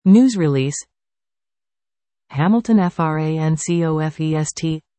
News release. Hamilton FRANCOFEST.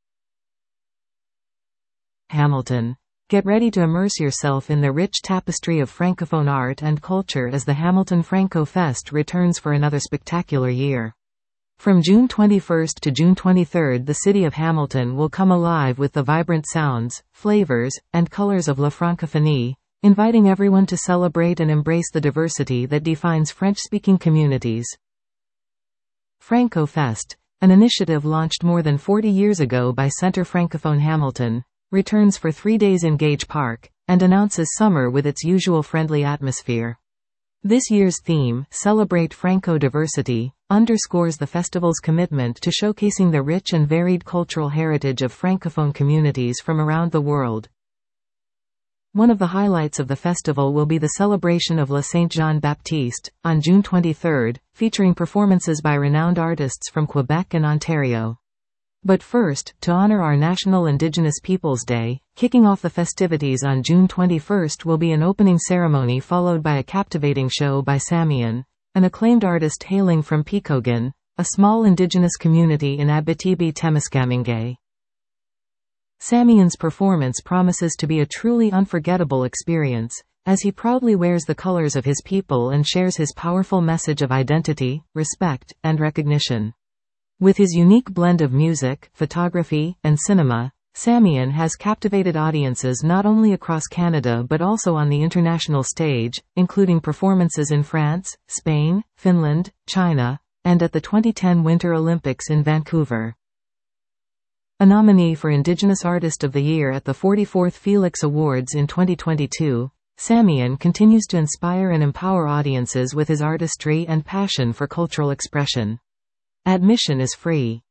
Hamilton. Get ready to immerse yourself in the rich tapestry of Francophone art and culture as the Hamilton Franco Fest returns for another spectacular year. From June 21 to June 23, the city of Hamilton will come alive with the vibrant sounds, flavors, and colors of La Francophonie, inviting everyone to celebrate and embrace the diversity that defines French-speaking communities. Franco Fest, an initiative launched more than 40 years ago by Centre Francophone Hamilton, returns for 3 days in Gage Park, and announces summer with its usual friendly atmosphere. This year's theme, Celebrate Franco Diversity, underscores the festival's commitment to showcasing the rich and varied cultural heritage of Francophone communities from around the world. One of the highlights of the festival will be the celebration of La Saint Jean Baptiste, on June 23, featuring performances by renowned artists from Quebec and Ontario. But first, to honor our National Indigenous Peoples Day, kicking off the festivities on June 21 will be an opening ceremony followed by a captivating show by Samian, an acclaimed artist hailing from Pikogan, a small indigenous community in Abitibi-Témiscamingue. Samian's performance promises to be a truly unforgettable experience, as he proudly wears the colors of his people and shares his powerful message of identity, respect, and recognition. With his unique blend of music, photography, and cinema, Samian has captivated audiences not only across Canada but also on the international stage, including performances in France, Spain, Finland, China, and at the 2010 Winter Olympics in Vancouver. A nominee for Indigenous Artist of the Year at the 44th Felix Awards in 2022, Samian continues to inspire and empower audiences with his artistry and passion for cultural expression. Admission is free.